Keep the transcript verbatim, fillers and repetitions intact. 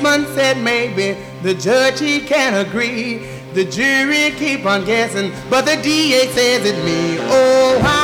woman said maybe, the judge he can't agree. The jury keep on guessing, but the D A says it's me. Oh,